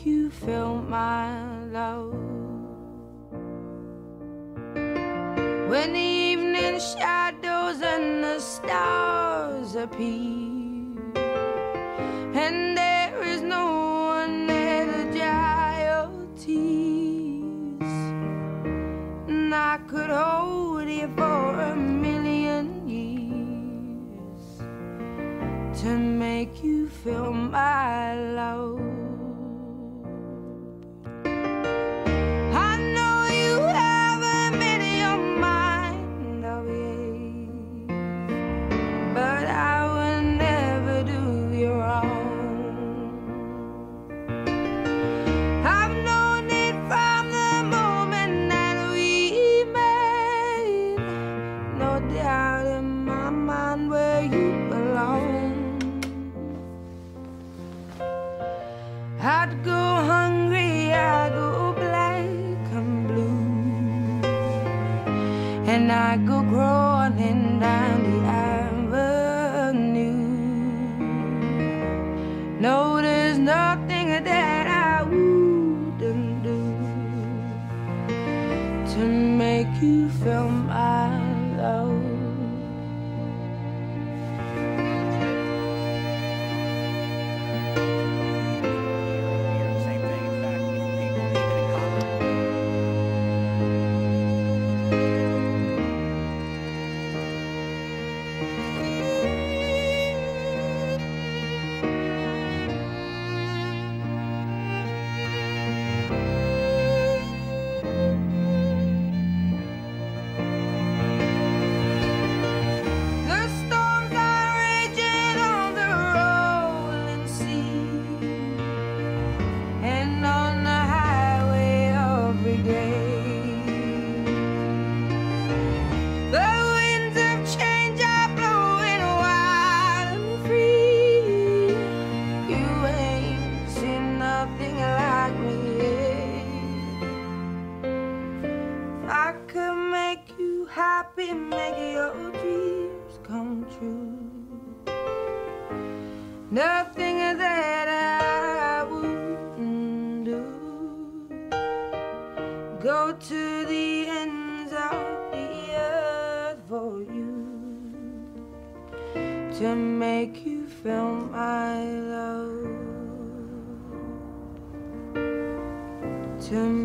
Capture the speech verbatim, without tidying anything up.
make you feel my love. When the evening shadows and the stars appear, and there is no one there to dry your tears, and I could hold you for a million years to make you feel my love. I'd go hungry, I'd go black and blue, and I'd go crawling down the avenue. No, there's nothing that I wouldn't do to make you feel my love. Happy, make your dreams come true. Nothing that I wouldn't do. Go to the ends of the earth for you to make you feel my love. To